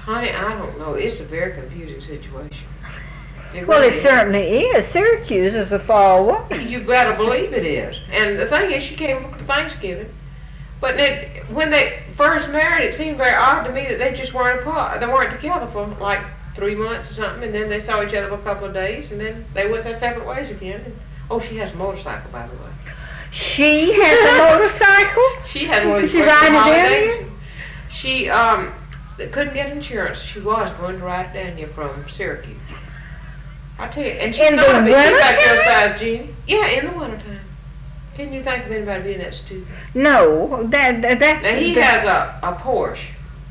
Honey, I don't know. It's a very confusing situation. Well, it certainly is. Syracuse is a far away. You better believe it is. And the thing is, she came for Thanksgiving. But when they first married, it seemed very odd to me that they just weren't apart. They weren't together for like 3 months or something, and then they saw each other for a couple of days, and then they went their separate ways again. And, oh, she has a motorcycle, by the way. She has a motorcycle? She had one of these She riding it down holidays. She couldn't get insurance. She was going to ride down here from Syracuse. I tell you, and she's In the not a big wintertime? your size, Jeannie. Yeah, in the wintertime. Can you think of anybody being that stupid? No, that's... Now, he has a Porsche.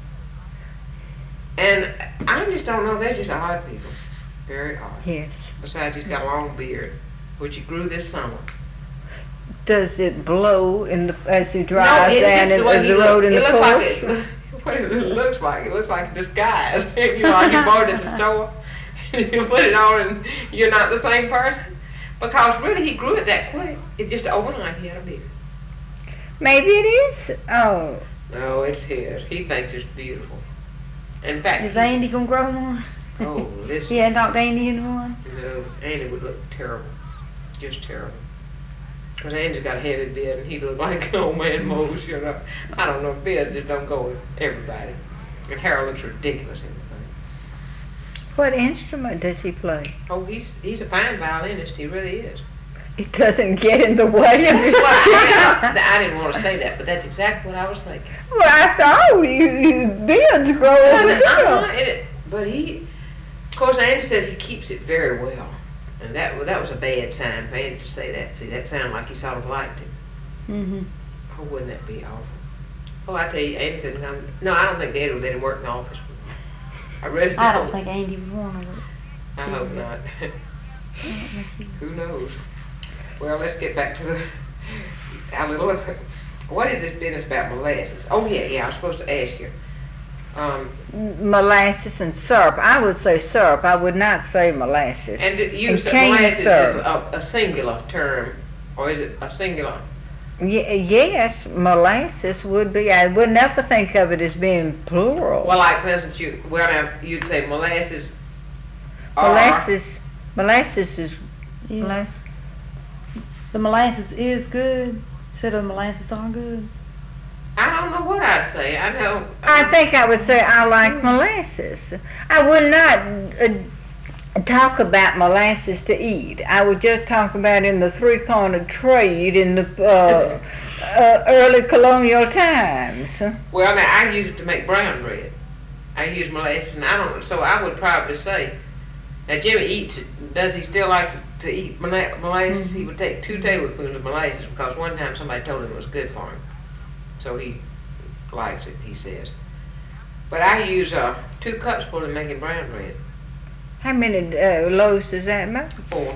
And I just don't know, they're just odd people. Very odd. Yes. Besides, he's got a long beard, which he grew this summer. Does it blow as he drives down the road in the Porsche? Porsche? What it looks like? It looks like a disguise. You know, like you bought it at the store. You put it on and you're not the same person. Because really, he grew it that quick. It just overnight he had a beard. Maybe it is. Oh. No, it's his. He thinks it's beautiful. In fact, Is Andy gonna grow one? oh, listen. He hadn't talked to Andy in one? No, Andy would look terrible. Just terrible. Because Andy's got a heavy beard and he look like an old man Mose, you know. I don't know, beards just don't go with everybody. And Harold looks ridiculous in the thing. What instrument does he play? Oh, he's a fine violinist, he really is. It doesn't get in the way of his... Well, I didn't want to say that, but that's exactly what I was thinking. Well, after all, you beards grow over here. But of course, Andy says he keeps it very well. And that was a bad sign for Andy to say that. See, that sounded like he sort of liked it. Mm-hmm. Oh, wouldn't that be awful? Oh, I tell you, Andy couldn't come. No, I don't think Daddy would let him work in the office. I really don't. I don't think Andy would want to. I hope not. Who knows? Well, let's get back to our little... What is this business about molasses? Oh, yeah, I was supposed to ask you. Molasses and syrup. I would say syrup. I would not say molasses. And you said cane molasses syrup. is a singular term, or is it a singular? Yes, molasses would be. I would never think of it as being plural. Well, like for instance, you'd say molasses. Molasses is Yeah. molasses. The molasses is good instead of molasses are good. I don't know what I'd say. I know. I think I would say I like molasses. I would not talk about molasses to eat. I would just talk about in the three-cornered trade in the early colonial times. Well, now I use it to make brown bread. I use molasses, and so I would probably say. Now Jimmy eats it. Does he still like to eat molasses? He would take 2 tablespoons of molasses because one time somebody told him it was good for him. So he likes it, he says. But I use 2 cups full in making brown bread. How many loaves does that make? 4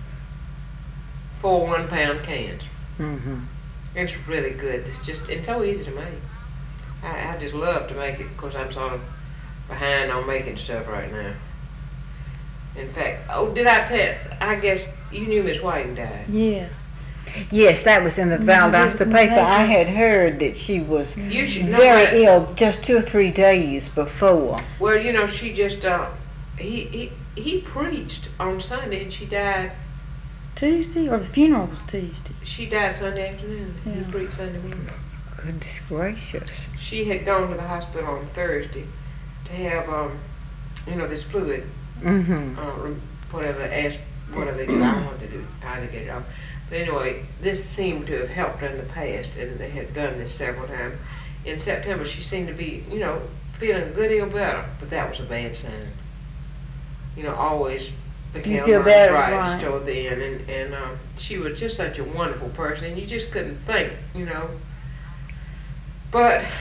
1-pound cans. Mm-hmm. It's really good. It's so easy to make. I just love to make it because I'm sort of behind on making stuff right now. In fact, did I tell you, I guess you knew Miss Whiting died. Yes. Yes, that was in the Valdosta paper. I had heard that she was You should know very that. ill just 2 or 3 days before. Well, you know, she just, he preached on Sunday and she died. Tuesday, or the funeral was Tuesday. She died Sunday afternoon. He Yeah. preached Sunday morning. Goodness gracious. She had gone to the hospital on Thursday to have, this fluid, Mm-hmm. whatever they do. I don't know what to do, how to get it off. But anyway, this seemed to have helped her in the past, and they had done this several times. In September, she seemed to be, feeling a good deal better, but that was a bad sign. Always the You counter feel better, right right. toward the end, and she was just such a wonderful person, and you just couldn't think, But